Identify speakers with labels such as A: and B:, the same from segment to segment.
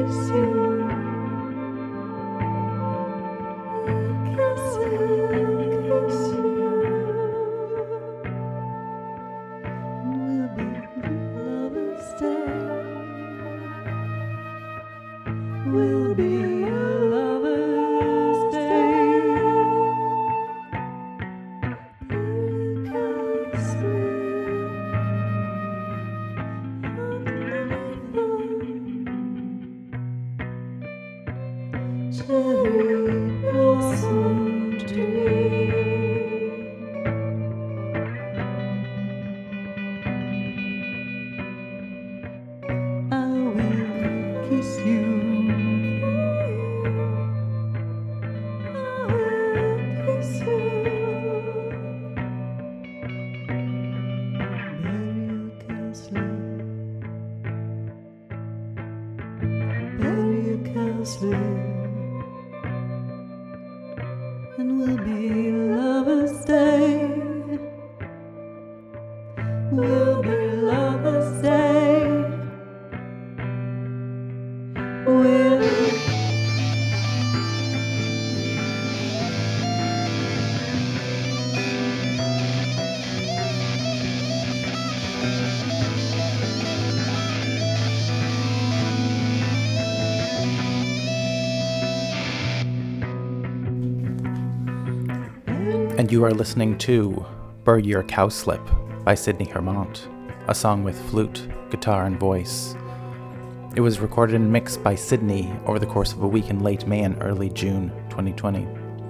A: And you are listening to Bury Your Cowslip by Sydney Hermant, a song with flute, guitar, and voice. It was recorded and mixed by Sydney over the course of a week in late May and early June 2020.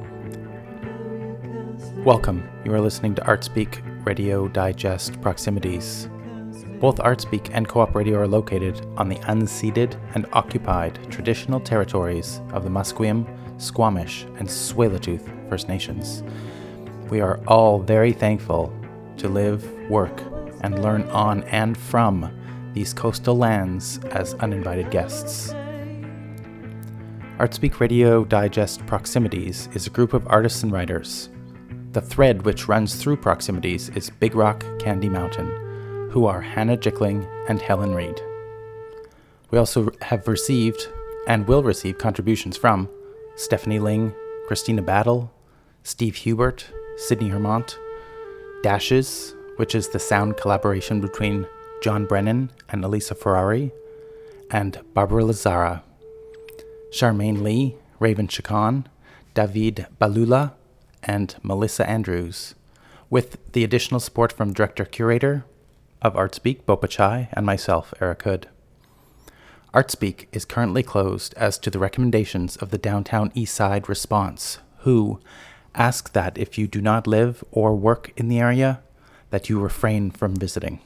A: Welcome, you are listening to ArtSpeak Radio Digest Proximities. Both ArtSpeak and Co-op Radio are located on the unceded and occupied traditional territories of the Musqueam, Squamish, and Tsleil-Waututh First Nations. We are all very thankful to live, work, and learn on and from these coastal lands as uninvited guests. ArtSpeak Radio Digest Proximities is a group of artists and writers. The thread which runs through Proximities is Big Rock Candy Mountain, who are Hannah Jickling and Helen Reed. We also have received and will receive contributions from Stephanie Ling, Christina Battle, Steve Hubert, Sydney Hermant, Dashes, which is the sound collaboration between John Brennan and Elisa Ferrari, and Barbara Lazara, Charmaine Lee, Raven Chacon, David Balula, and Melissa Andrews, with the additional support from Director-Curator of ArtSpeak, Bopa Chai, and myself, Eric Hood. ArtSpeak is currently closed as to the recommendations of the Downtown Eastside Response, who ask that if you do not live or work in the area, that you refrain from visiting.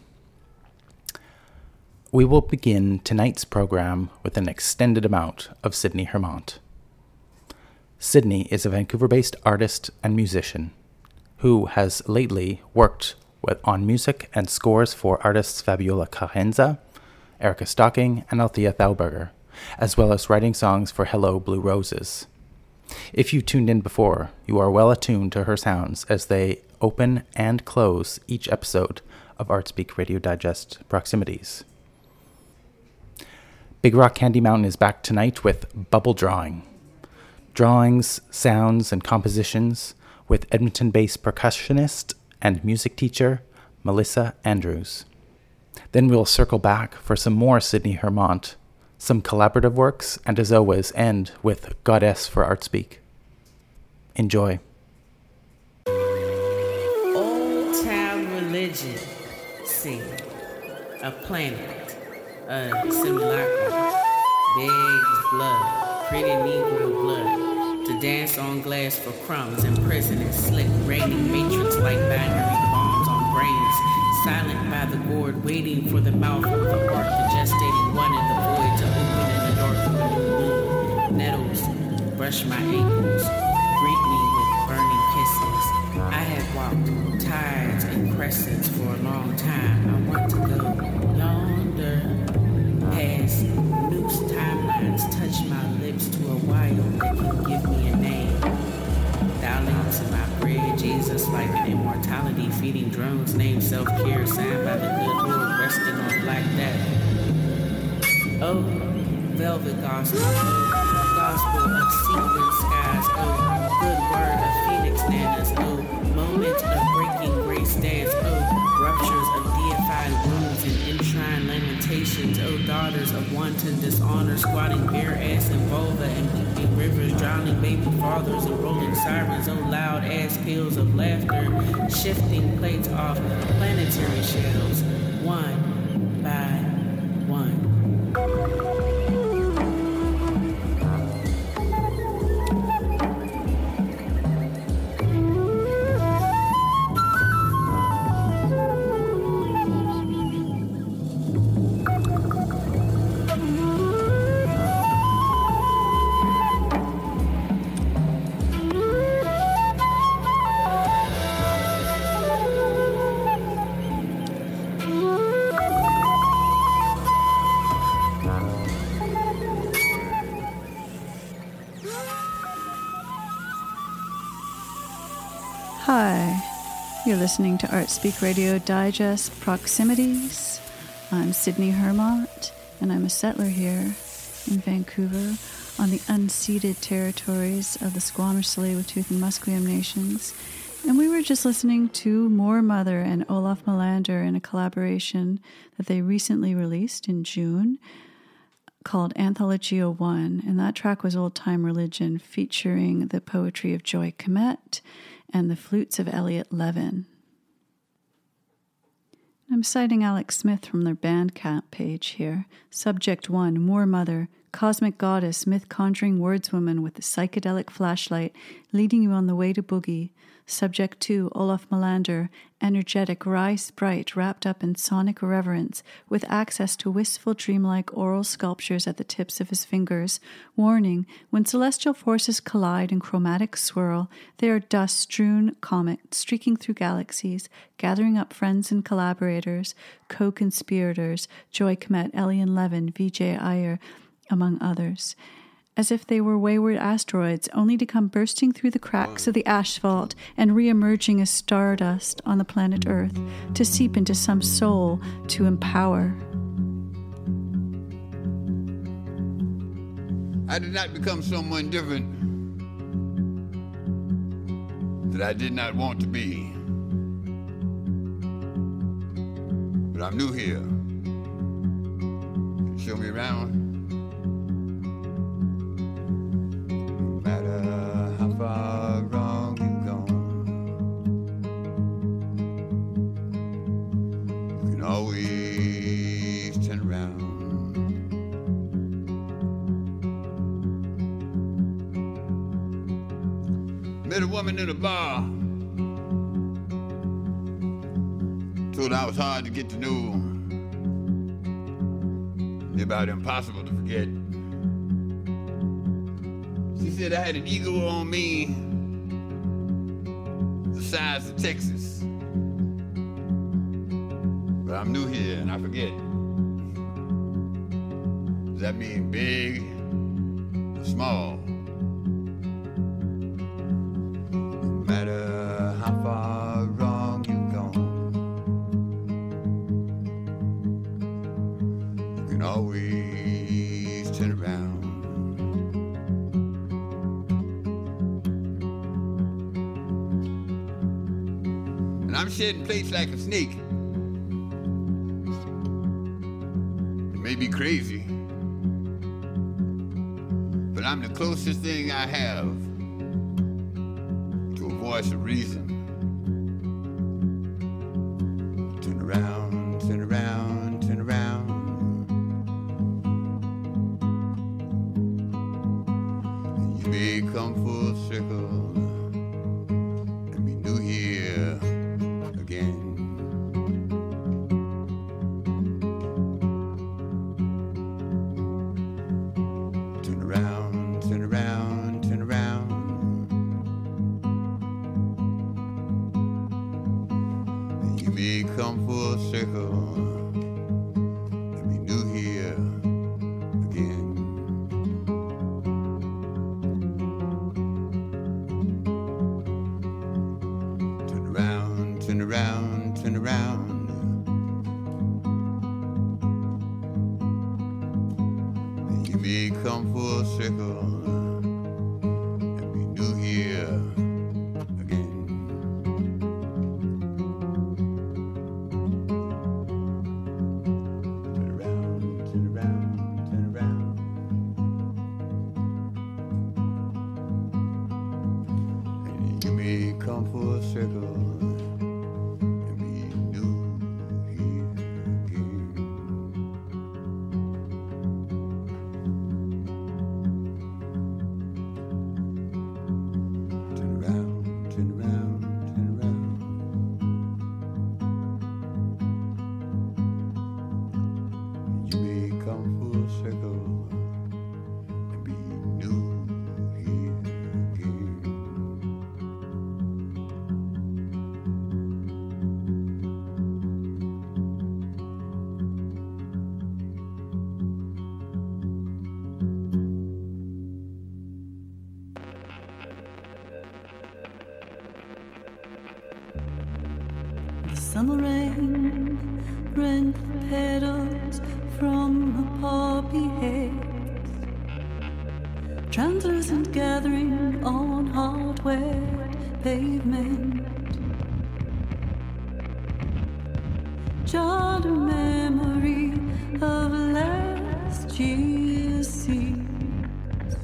A: We will begin tonight's program with an extended amount of Sydney Hermant. Sydney is a Vancouver-based artist and musician who has lately worked on music and scores for artists Fabiola Carenza, Erica Stocking, and Althea Thauberger, as well as writing songs for Hello Blue Roses. If you tuned in before, you are well attuned to her sounds as they open and close each episode of ArtSpeak Radio Digest Proximities. Big Rock Candy Mountain is back tonight with Bubble Drawing. Drawings, sounds, and compositions with Edmonton-based percussionist and music teacher Melissa Andrews. Then we'll circle back for some more Sydney Hermant, some collaborative works, and as always, end with Goddess for ArtSpeak. Enjoy.
B: Old Town Religion, see, a planet, a simulacrum, begs blood, pretty Negro blood, to dance on glass for crumbs in prison and slick, raining matrix like binary bombs on brains, silent by the gourd, waiting for the mouth of the heart, the gestating one in the void to open in the dark of a new moon. Nettles brush my ankles, greet me with burning kisses. I had walked through tides and crescents for a long time. I want to go yonder, past noose timelines, touch my lips to a wild that can give me a name. Dialing to my bread, Jesus like an immortality, feeding drones named self-care, signed by the good Lord, resting on Black Death. Oh, velvet gospel, oh, gospel of sequin skies, oh, good word of phoenix nanas, oh, moment of breaking grace dance, oh, ruptures of deified wounds and enshrined lamentations, oh, daughters of wanton dishonor, squatting bare ass and vulva and weeping rivers, drowning baby fathers and rolling sirens, oh, loud ass peals of laughter, shifting plates off planetary shells, one by one.
C: Hi, you're listening to Art Speak Radio Digest Proximities. I'm Sydney Hermont, and I'm a settler here in Vancouver on the unceded territories of the Squamish, Tsleil-Waututh, and Musqueam nations. And we were just listening to More Mother and Olaf Melander in a collaboration that they recently released in June called Anthology 01, and that track was Old Time Religion, featuring the poetry of Joy Kemet and the flutes of Elliot Levin. I'm citing Alex Smith from their Bandcamp page here. Subject 1, More Mother, cosmic goddess, myth-conjuring wordswoman with the psychedelic flashlight leading you on the way to boogie. Subject 2, Olaf Melander, energetic, rise bright, wrapped up in sonic reverence, with access to wistful, dreamlike oral sculptures at the tips of his fingers. Warning, when celestial forces collide in chromatic swirl, they are dust-strewn comets streaking through galaxies, gathering up friends and collaborators, co-conspirators, Joy Kemet, Elian Levin, Vijay Iyer, among others, as if they were wayward asteroids, only to come bursting through the cracks of the asphalt and re-emerging as stardust on the planet Earth, to seep into some soul to empower.
D: I did not become someone different that I did not want to be. But I'm new here. Show me around. Far wrong you've gone, you can always turn around. Met a woman in a bar, told her I was hard to get to know, about impossible to forget. She said I had an ego on me the size of Texas. But I'm new here and I forget. Does that mean big or small? No matter how far wrong you've gone, you can always turn around. I'm shedding plates like a snake. It may be crazy, but I'm the closest thing I have to a voice of reason. Turn around, turn around, turn around. And you may come full circle. You may come full circle and be new here again. Turn around, turn around, turn around. And you may come full circle.
C: Summer rain rent the petals from her poppy heads, translucent gathering on hard wet pavement. Jarred a memory of last year's seas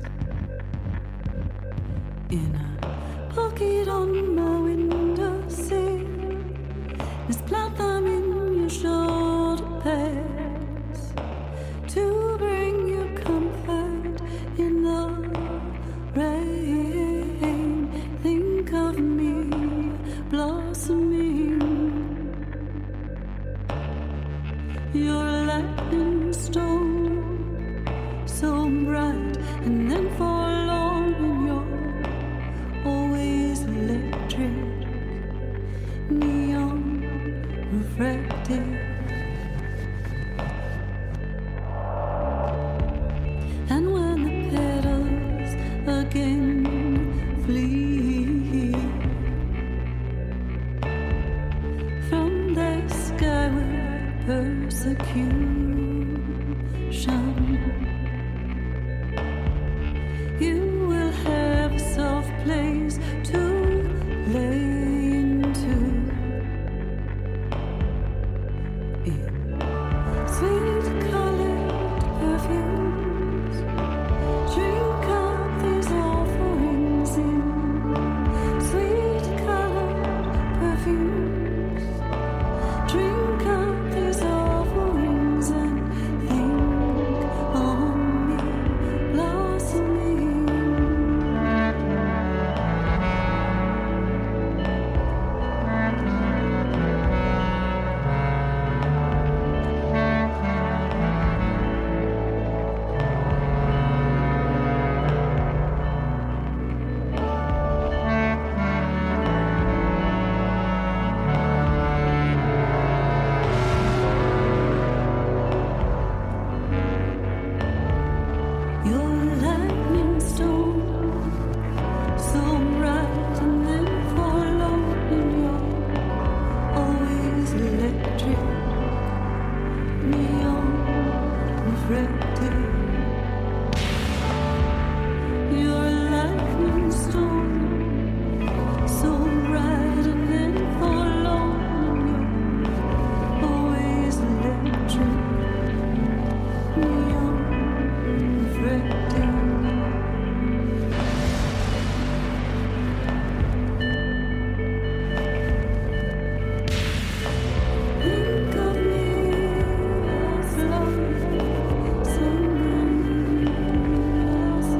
C: in a pocket on my windowsill. Misplant them in your shoulder pads to bring you comfort in the rain. Think of me blossoming. You're a lightning storm, so bright and then forlorn, and you're always electric, neon refracted. And when the petals again flee from their skyward persecution, you will have a soft place to lay into. Sweet colored perfumes, drink up these offerings in sweet colored perfumes, drink up these offerings and think on me blossoming. You're a lightning storm, so bright and then forlorn, and you're always electric, neon refracted. You're a lightning storm, so bright and then forlorn, and you're always electric, neon refracted. Think of me as love, someone else.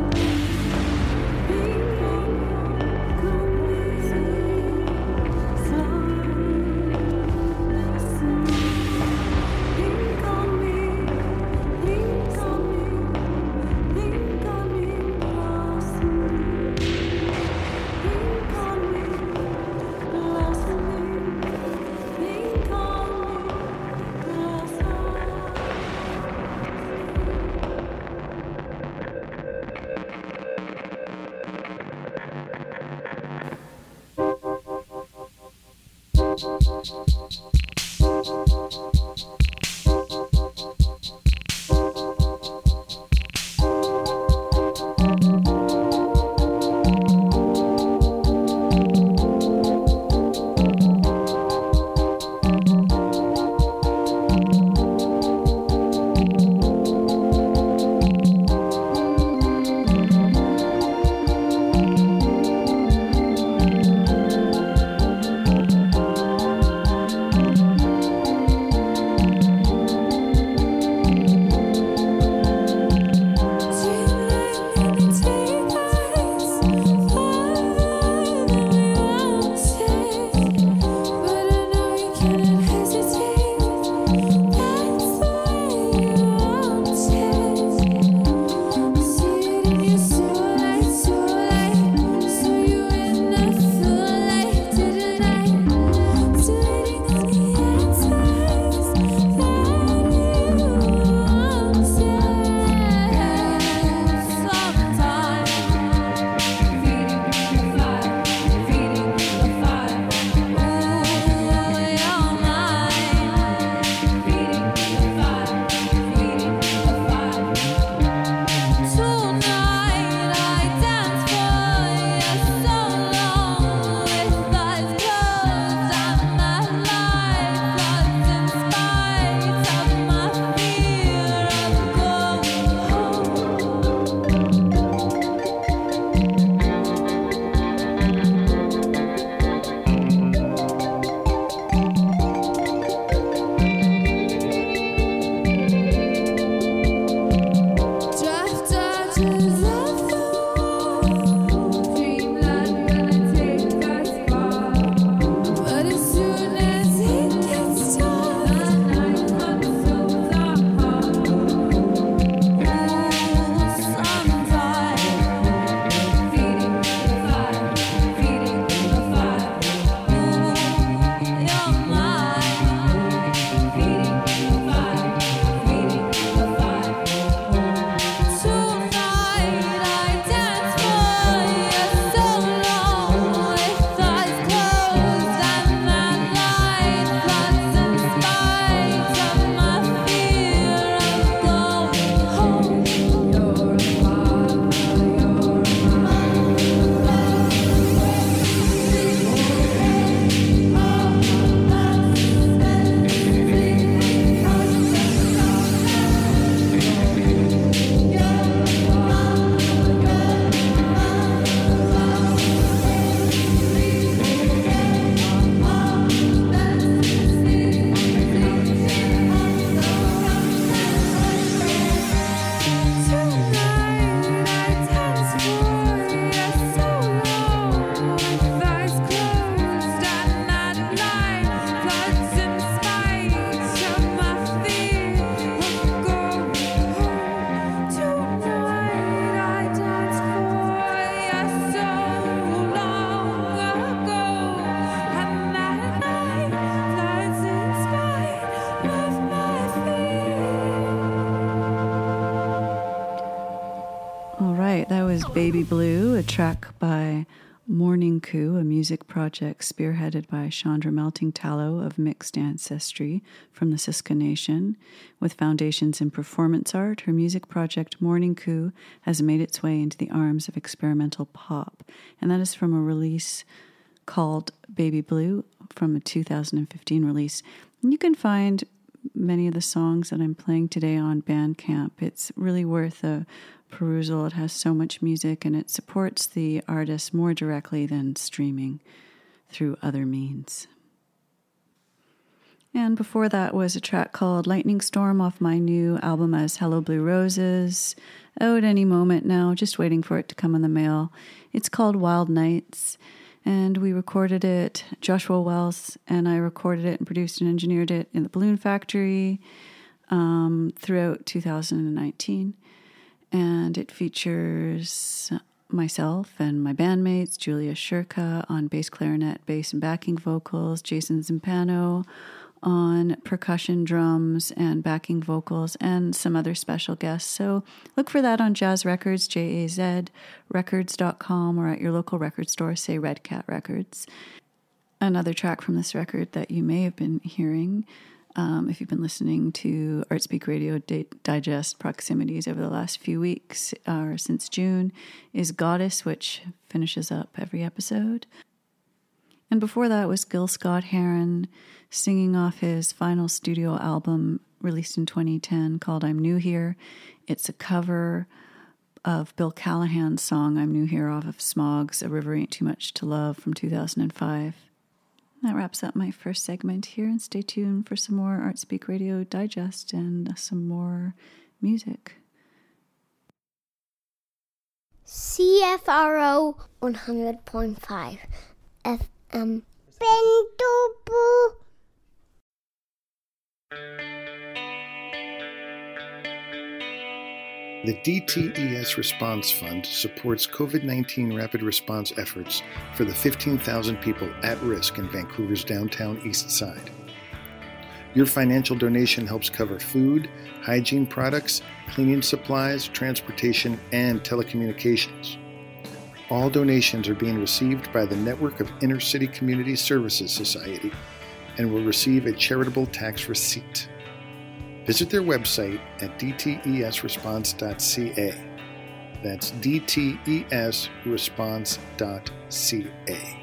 C: Think of me, come with me, slow, listen. Think of me, think of me, think of me, blossoming. Think of me, blossoming. Think of me, blossoming. right, that was Baby Blue, a track by Morning Coup, a music project spearheaded by Chandra Melting Tallow of mixed ancestry from the Siska Nation. With foundations in performance art, her music project Morning Coup has made its way into the arms of experimental pop. And that is from a release called Baby Blue from a 2015 release. And you can find many of the songs that I'm playing today on Bandcamp. It's really worth a perusal. It has so much music and it supports the artist more directly than streaming through other means. And before that was a track called Lightning Storm off my new album as Hello Blue Roses. Out any moment now, just waiting for it to come in the mail. It's called Wild Nights, and we recorded it, Joshua Wells and I recorded it and produced and engineered it in the Balloon Factory throughout 2019. And it features myself and my bandmates, Julia Shurka on bass clarinet, bass and backing vocals, Jason Zimpano on percussion, drums, and backing vocals, and some other special guests. So look for that on Jazz Records, JAZ Records.com, or at your local record store, say Red Cat Records. Another track from this record that you may have been hearing if you've been listening to Artspeak Radio Digest Proximities over the last few weeks, or since June, is Goddess, which finishes up every episode. And before that was Gil Scott-Heron singing off his final studio album released in 2010 called I'm New Here. It's a cover of Bill Callahan's song I'm New Here off of Smog's A River Ain't Too Much to Love from 2005. That wraps up my first segment here, and stay tuned for some more Artspeak Radio Digest and some more music.
E: CFRO 100.5 FM. Bentubu.
F: The DTES Response Fund supports COVID-19 rapid response efforts for the 15,000 people at risk in Vancouver's downtown east side. Your financial donation helps cover food, hygiene products, cleaning supplies, transportation, and telecommunications. All donations are being received by the Network of Inner City Community Services Society and will receive a charitable tax receipt. Visit their website at dtesresponse.ca. That's dtesresponse.ca.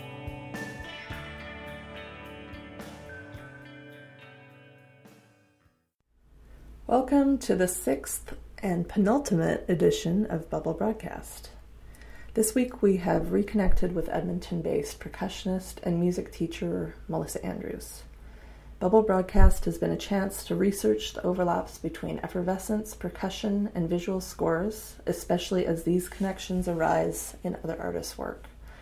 G: Welcome to the 6th and penultimate edition of Bubble Broadcast. This week we have reconnected with Edmonton-based percussionist and music teacher Melissa Andrews. Bubble Broadcast has been a chance to research the overlaps between effervescence, percussion, and visual scores, especially as these connections arise in other artists' work.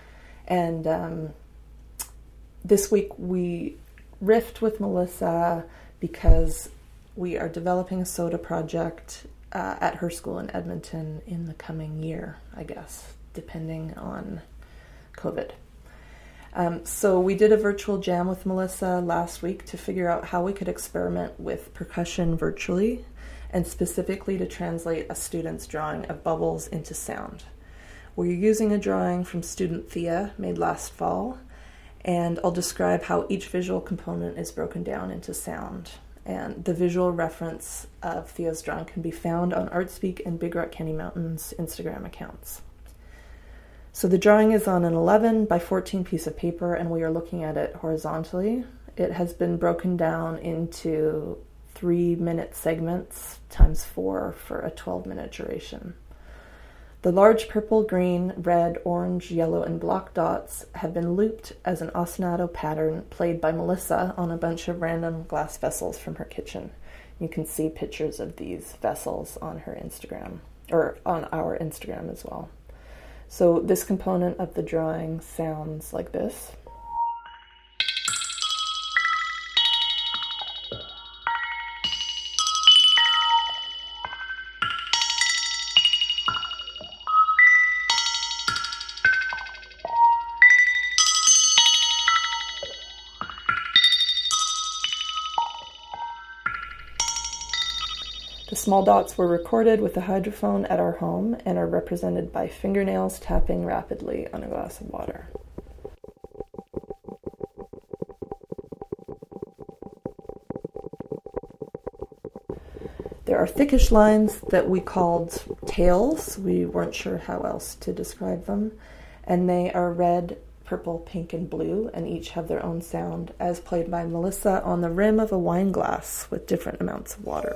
G: And this week we riffed with Melissa because we are developing a soda project at her school in Edmonton in the coming year, I guess, depending on COVID. So we did a virtual jam with Melissa last week to figure out how we could experiment with percussion virtually, and specifically to translate a student's drawing of bubbles into sound. We're using a drawing from student Thea made last fall, and I'll describe how each visual component is broken down into sound. And the visual reference of Thea's drawing can be found on Artspeak and Big Rock Candy Mountain's Instagram accounts. So the drawing is on an 11 by 14 piece of paper, and we are looking at it horizontally. It has been broken down into 3-minute segments times 4 for a 12-minute duration. The large purple, green, red, orange, yellow, and block dots have been looped as an ostinato pattern played by Melissa on a bunch of random glass vessels from her kitchen. You can see pictures of these vessels on her Instagram, or on our Instagram as well. So this component of the drawing sounds like this. The small dots were recorded with a hydrophone at our home and are represented by fingernails tapping rapidly on a glass of water. There are thickish lines that we called tails. We weren't sure how else to describe them. And they are red, purple, pink, and blue, and each have their own sound, as played by Melissa on the rim of a wine glass with different amounts of water.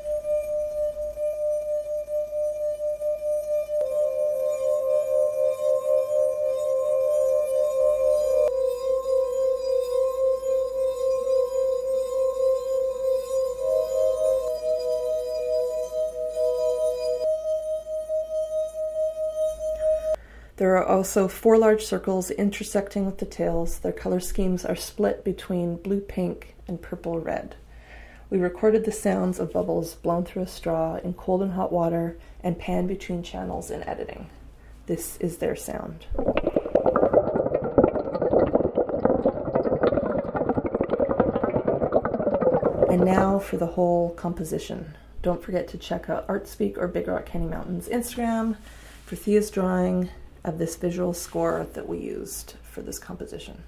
G: There are also 4 large circles intersecting with the tails. Their color schemes are split between blue-pink and purple-red. We recorded the sounds of bubbles blown through a straw in cold and hot water and panned between channels in editing. This is their sound. And now for the whole composition. Don't forget to check out Artspeak or Big Rock Candy Mountain's Instagram for Thea's drawing of this visual score that we used for this composition.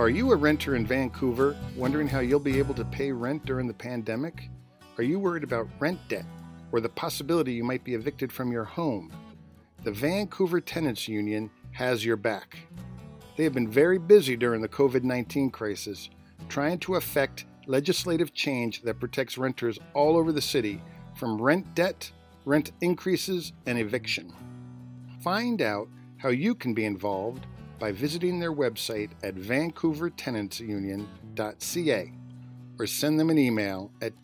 F: Are you a renter in Vancouver, wondering how you'll be able to pay rent during the pandemic? Are you worried about rent debt or the possibility you might be evicted from your home? The Vancouver Tenants Union has your back. They have been very busy during the COVID-19 crisis, trying to effect legislative change that protects renters all over the city from rent debt, rent increases, and eviction. Find out how you can be involved by visiting their website at vancouvertenantsunion.ca or send them an email at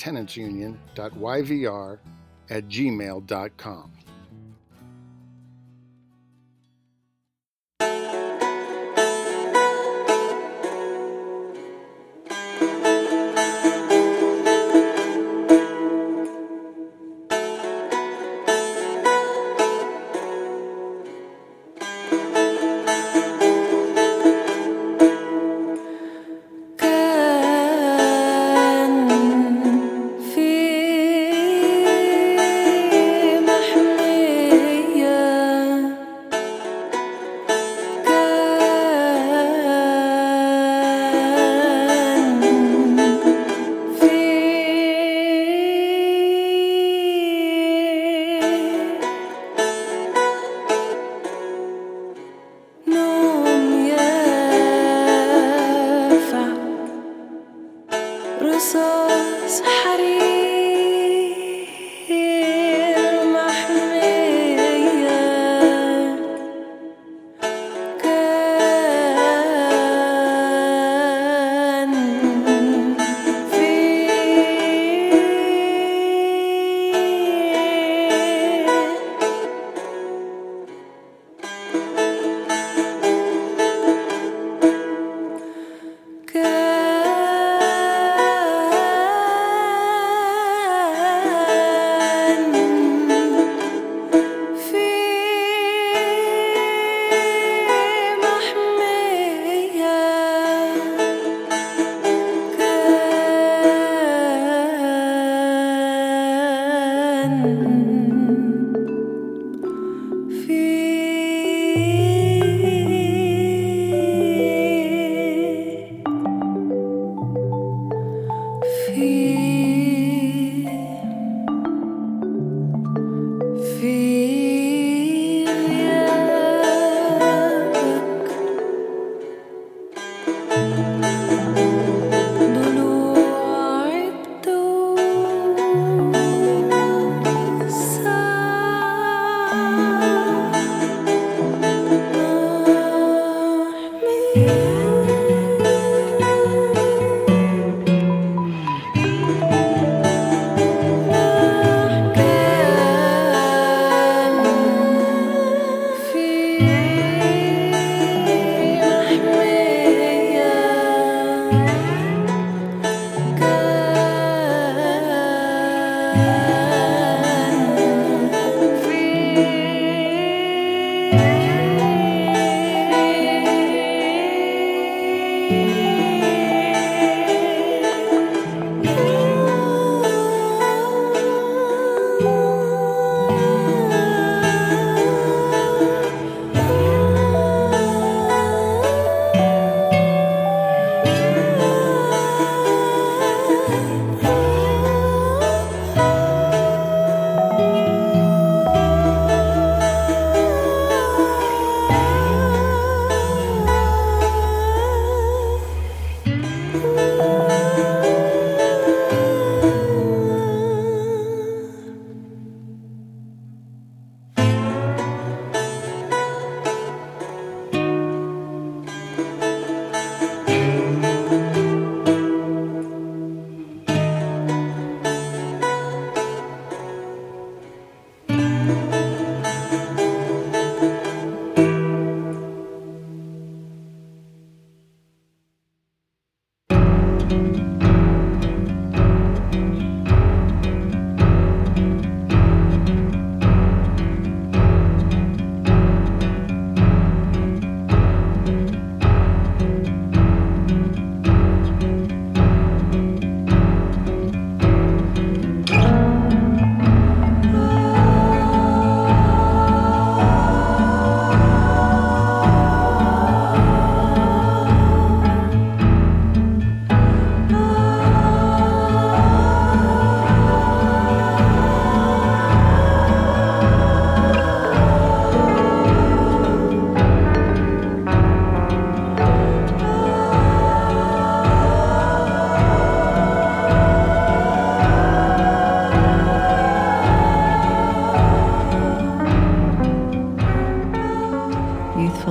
F: tenantsunion.yvr@gmail.com.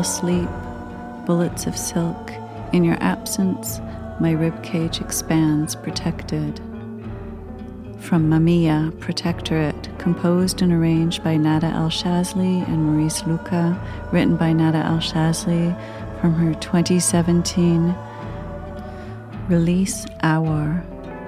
C: asleep, bullets of silk. In your absence, my ribcage expands, protected. From Mamiya, Protectorate, composed and arranged by Nada El-Shazly and Maurice Luca, written by Nada El-Shazly from her 2017 release, Hour.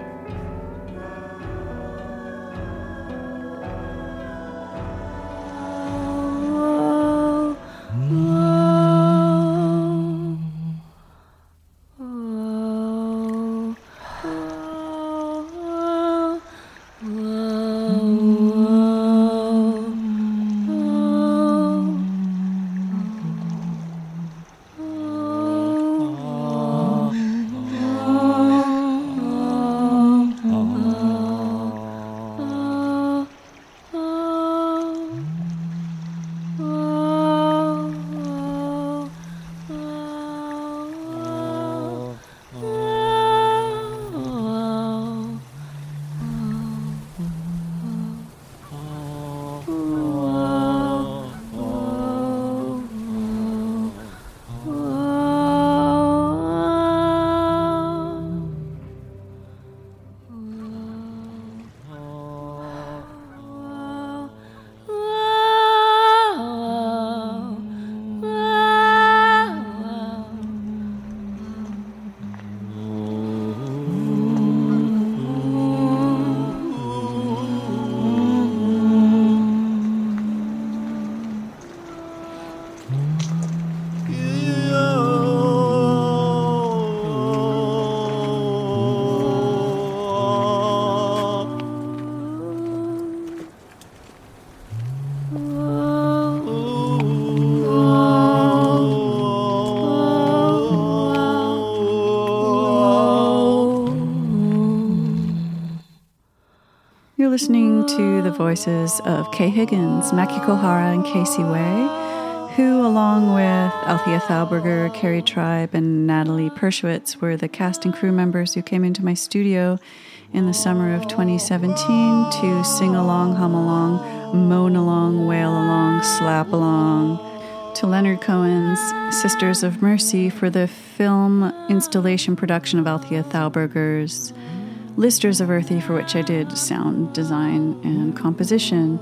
C: Listening to the voices of Kay Higgins, Maki Kohara, and Casey Way, who, along with Althea Thalberger, Carrie Tribe, and Natalie Pershwitz, were the cast and crew members who came into my studio in the summer of 2017 to sing along, hum along, moan along, wail along, slap along to Leonard Cohen's Sisters of Mercy for the film installation production of Althea Thalberger's Listers of Earthy, for which I did sound design and composition.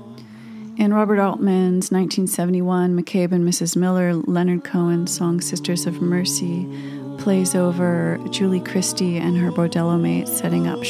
C: In Robert Altman's 1971 McCabe and Mrs. Miller, Leonard Cohen's song Sisters of Mercy plays over Julie Christie and her bordello mates setting up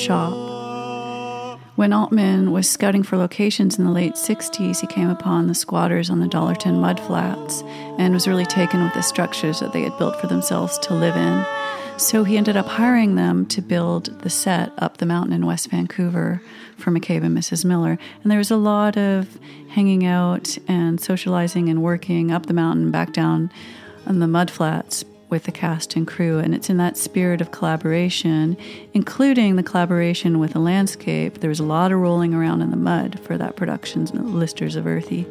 C: shop. When Altman was scouting for locations in the late 60s, he came upon the squatters on the Dollarton mudflats and was really taken with the structures that they had built for themselves to live in. So he ended up hiring them to build the set up the mountain in West Vancouver for McCabe and Mrs. Miller. And there was a lot of hanging out and socializing and working up the mountain, back down on the mudflats with the cast and crew. And it's in that spirit of collaboration, including the collaboration with the landscape. There was a lot of rolling around in the mud for that production, Listers of Earthy,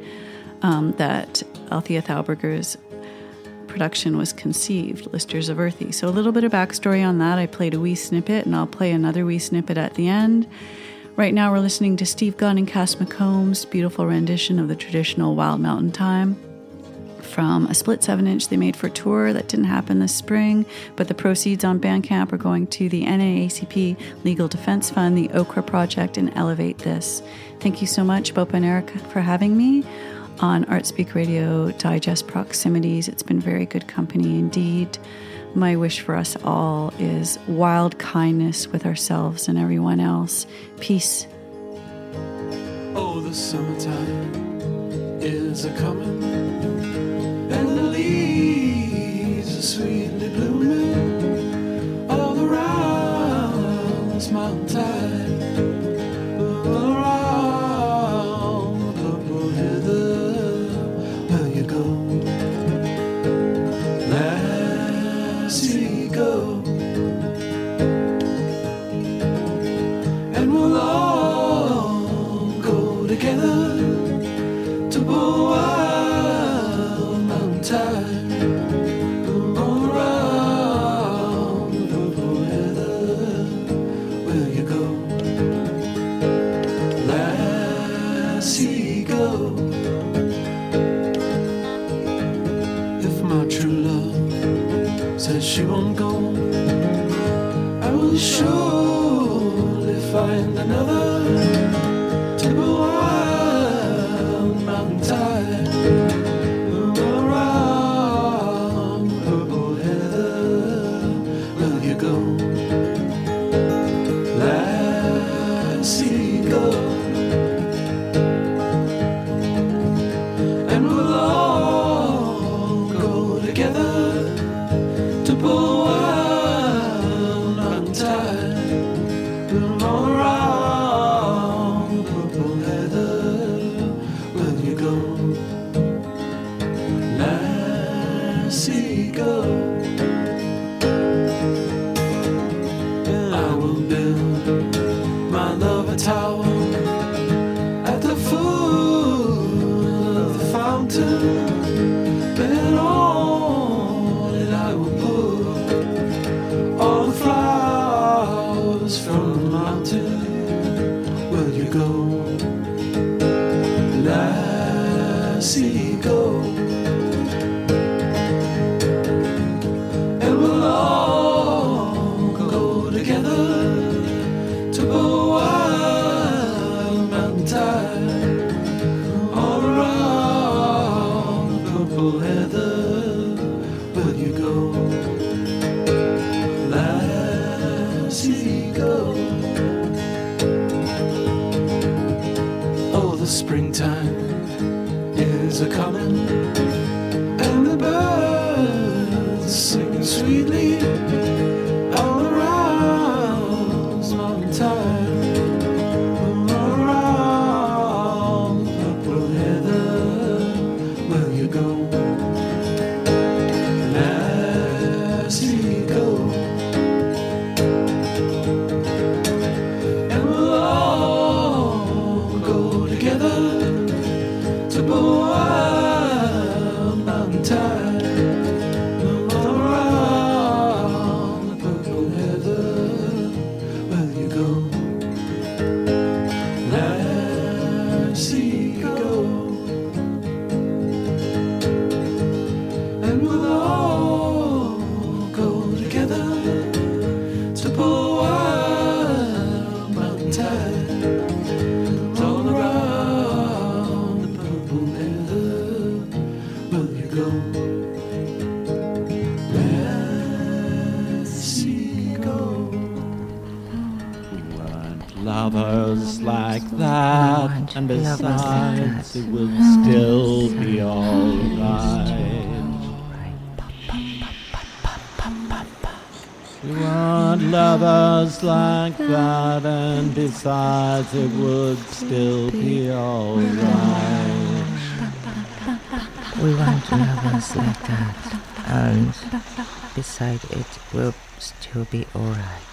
C: that Althea Thalberger's production was conceived, Listers of Earthy. So a little bit of backstory on that. I played a wee snippet, and I'll play another wee snippet at the end. Right now we're listening to Steve Gunn and Cass McComb's beautiful rendition of the traditional Wild Mountain Time from a split 7-inch they made for tour that didn't happen this spring, but the proceeds on Bandcamp are going to the NAACP Legal Defense Fund, the Okra Project, and Elevate This. Thank you so much, Bopa and Erica, for having me on Artspeak Radio Digest Proximities. It's been very good company indeed. My wish for us all is wild kindness with ourselves and everyone else. Peace.
H: Oh, the summertime is a-coming, and the leaves are sweetly blooming all around this mountain tide. Around will surely find another Tipple Wild Mountain Tide. Around purple heather will you go, lassie, go. And we'll all go together to pull wild mountain tide. We'll all around purple heather will you go, lassie, go. I will build my love a tower at the foot of the fountain. Then on it I will put all the flowers from the mountain. Will you go, lassie, go? And we'll all go together to Bow Wild Mountain Tide. All around purple heather will you go, lassie, go. Oh, the springtime is a-comin', and the birds singing sweetly all around mountain tide. All around purple heather will you go, lassie, go. And we'll all go together to Bow Wild Mountain Tide. All around the purple heather will you go, lassie, go. And we'll all go together to Bow Wild Mountain Tide. All around the purple heather will you go, lassie, go.
I: Weren't lovers like that, and besides, it will still be alright. We weren't lovers like that, and besides, it would still be alright.
J: We want lovers like that, and beside it will still be alright.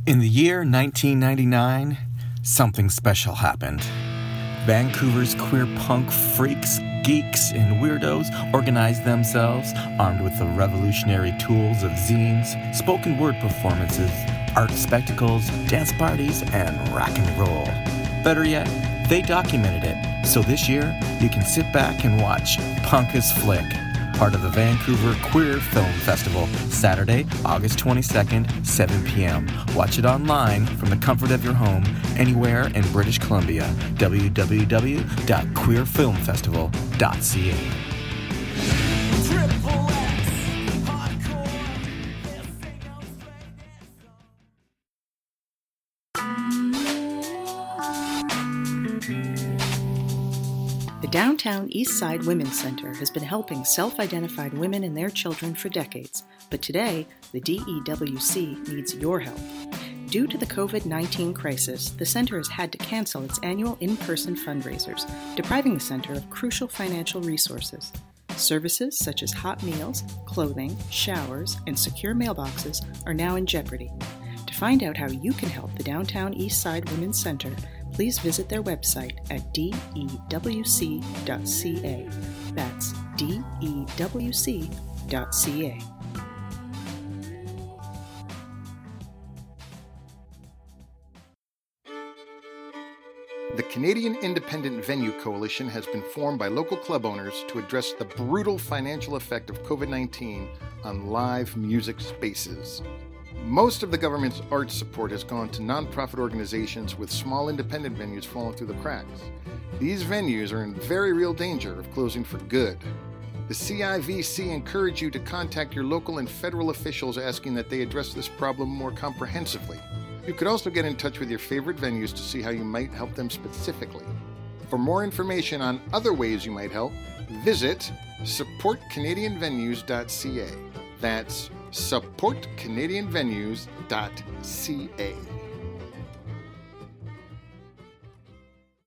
K: In the year 1999, something special happened. Vancouver's queer punk freaks, geeks, and weirdos organized themselves, armed with the revolutionary tools of zines, spoken word performances, art spectacles, dance parties, and rock and roll. Better yet, they documented it, so this year you can sit back and watch Punk as Flick, part of the Vancouver Queer Film Festival, Saturday, August 22nd, 7 p.m. Watch it online from the comfort of your home, anywhere in British Columbia. www.queerfilmfestival.ca.
L: The Downtown Eastside Women's Center has been helping self-identified women and their children for decades, but today, the DEWC needs your help. Due to the COVID-19 crisis, the center has had to cancel its annual in-person fundraisers, depriving the center of crucial financial resources. Services such as hot meals, clothing, showers, and secure mailboxes are now in jeopardy. To find out how you can help the Downtown Eastside Women's Center, please visit their website at dewc.ca. That's dewc.ca.
F: The Canadian Independent Venue Coalition has been formed by local club owners to address the brutal financial effect of COVID-19 on live music spaces. Most of the government's art support has gone to nonprofit organizations, with small independent venues falling through the cracks. These venues are in very real danger of closing for good. The CIVC encourage you to contact your local and federal officials asking that they address this problem more comprehensively. You could also get in touch with your favorite venues to see how you might help them specifically. For more information on other ways you might help, visit supportcanadianvenues.ca. That's supportcanadianvenues.ca.